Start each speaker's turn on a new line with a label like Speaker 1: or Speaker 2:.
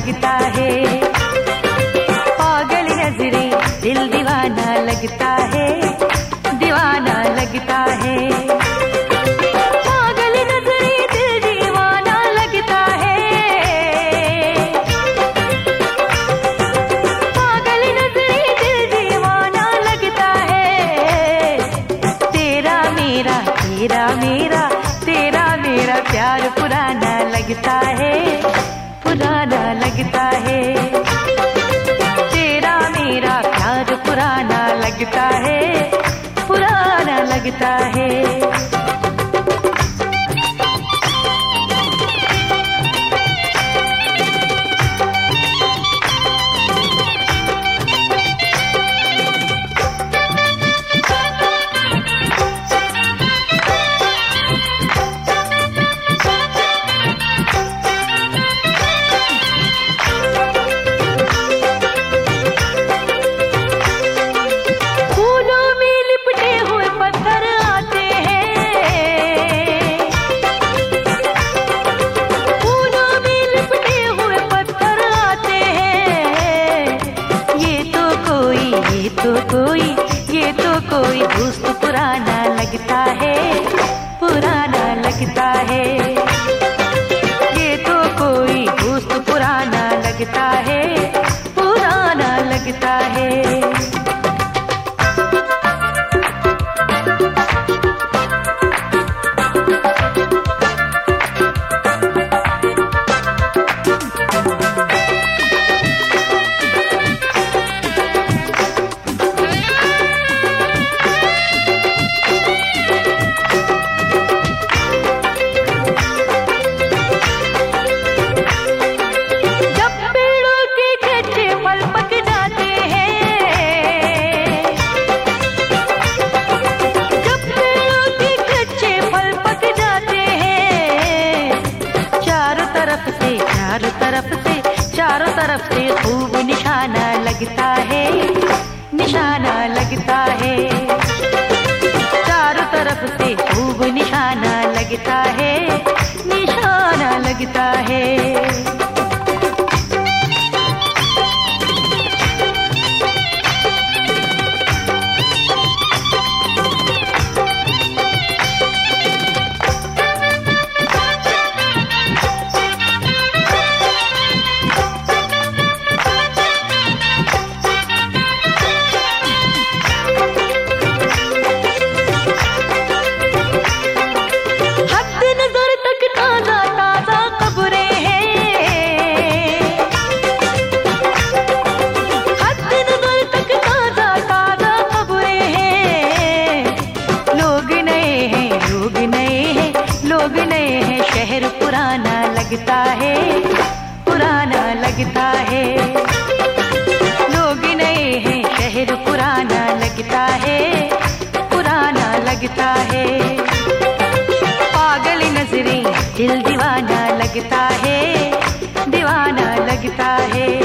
Speaker 1: लगता है, पागल नजरें दिल दीवाना लगता है, दीवाना लगता है। पागल नजरें दिल दीवाना लगता है, पागल नजरें दिल दीवाना लगता है। तेरा मेरा तेरा मेरा तेरा मेरा प्यार पुराना लगता है, पुराना लगता है। तेरा मेरा प्यार पुराना लगता है, पुराना लगता है। ये तो कोई दोस्त पुराना लगता है, पुराना लगता है। ये तो कोई दोस्त पुराना लगता है, पुराना लगता है। चारों तरफ से खूब निशाना लगता है, निशाना लगता है। चारों तरफ से खूब निशाना लगता है, निशाना लगता है। लोग नए हैं, शहर पुराना लगता है, पुराना लगता है। लोग नए हैं, शहर पुराना लगता है, पुराना लगता है। पागल नजरें दिल दीवाना लगता है, दीवाना लगता है।